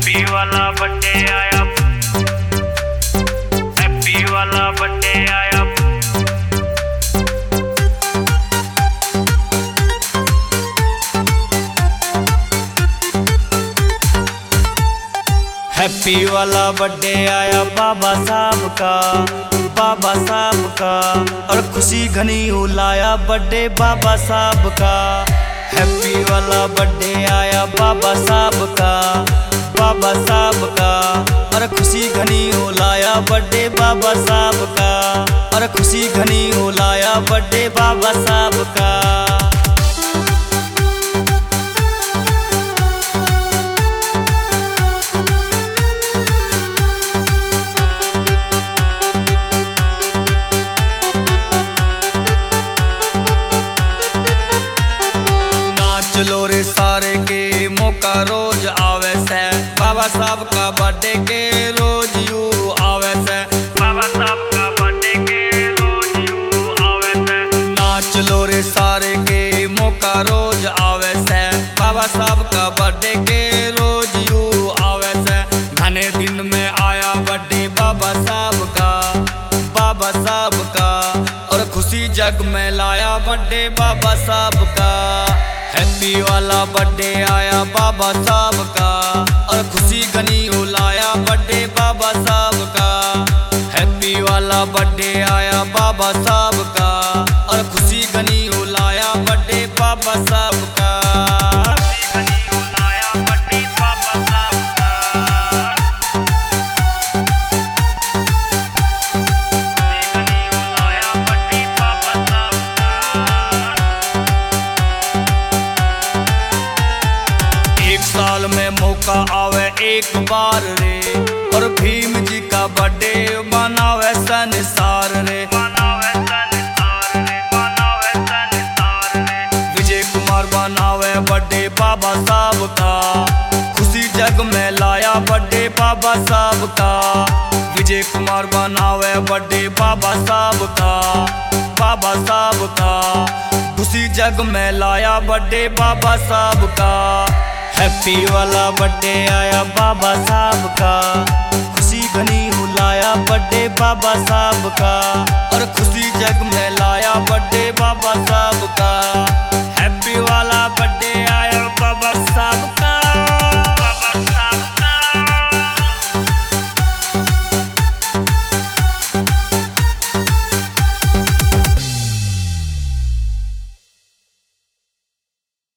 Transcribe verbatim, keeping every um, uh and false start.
Happy वाला birthday आया, happy वाला बर्थडे आया। हैप्पी वाला बर्थडे आया बाबा साहब का, बाबा साहब का, और खुशी घनी उलाया बर्थडे बाबा साहब का। हैप्पी वाला बर्थडे आया बाबा साहब का, बाबा साहब का, और खुशी घनी उलाया बर्थडे बाबा साहब का, और खुशी घनी उलाया बर्थडे बाबा साहब का। चलो रे सारे के मौका रोज आवे से, बाबा साहब का बर्थडे के रोज यू आवे से, बाबा साहब का बर्थडे के रोज यू आवे से। नाच लो रे सारे के मौका रोज आवे से, बाबा साहब का बर्थडे के रोज यू आवे से। घने दिन में आया बर्थडे बाबा साहब का, बाबा साहब का, और खुशी जग में लाया बर्थडे बाबा साहब का। हैप्पी वाला बर्थडे आया बाबा साहब का, और खुशी घनी उलाया बर्थडे बाबा साहब का। हैप्पी वाला बर्थडे आया बाबा साहब का, और खुशी घनी उलाया बर्थडे बाबा साहब का। साल में मौका आवे एक बार रे, और भीम जी का बर्थडे मनावे संसार रे, मनावे संसार रे, मनावे संसार रे। विजय कुमार बनावे बर्थडे बाबा साहब का, खुशी जग में लाया बर्थडे बाबा साहब का। विजय कुमार बनावे बर्थडे बाबा साहब का, बाबा साहब का, खुशी जग में लाया बर्थडे बाबा साहब का। हैप्पी वाला बर्थडे आया बाबा साहब का, खुशी घनी उलाया बर्थडे बाबा साहब का, और खुशी जग में लाया बर्थडे बाबा साहब का। हैप्पी वाला बर्थडे